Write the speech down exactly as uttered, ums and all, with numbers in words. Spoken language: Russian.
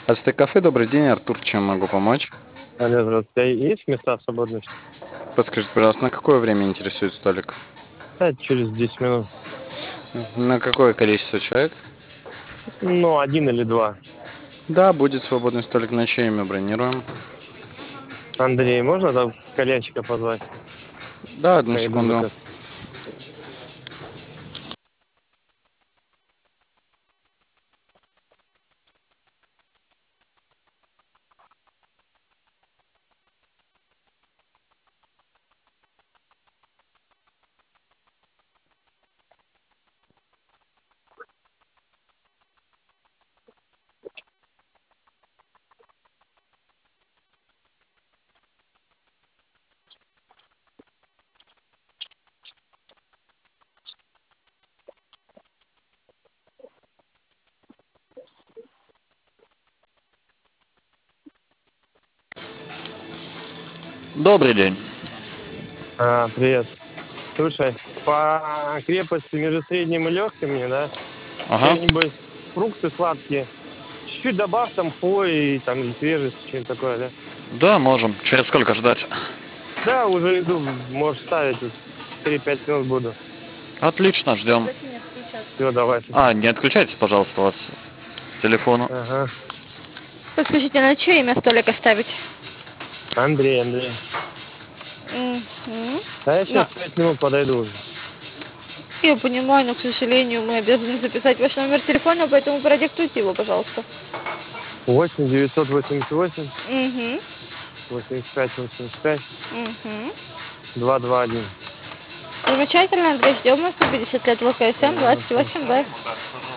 Ацтек-кафе, добрый день, Артур, чем могу помочь? Алло, здравствуйте. А есть места свободные? Подскажите, пожалуйста, на какое время интересует столик? Да, через десять минут. На какое количество человек? Ну, один или два. Да, будет свободный столик, на чье имя бронируем. Андрей, можно там кальянщика позвать? Да, одну Я иду секунду. заказ. Добрый день. А, привет. Слушай, по крепости между средним и легким мне, да? Ага. Что-нибудь, фрукты сладкие. Чуть-чуть добавь там хвои, там, или свежесть, что-нибудь такое, да? Да, можем. Через сколько ждать? Да, уже иду, можешь ставить. три-пять минут буду. Отлично, ждем. Все, давай. А, не отключайтесь, пожалуйста, у вас с телефона. Ага. Подскажите, на чье имя столик оставить? Андрей, Андрей. Мгм. А я Ну, сейчас пять минут подойду уже. я понимаю, но, к сожалению, мы обязаны записать ваш номер телефона, поэтому продиктуйте его, пожалуйста. восемь девятьсот восемьдесят восемь Угу, восемьдесят пять восемьдесят пять угу. два два один. Замечательно, Андрей, ждем вас на пятьдесят лет ВКСМ Ага, двадцать восемь Б.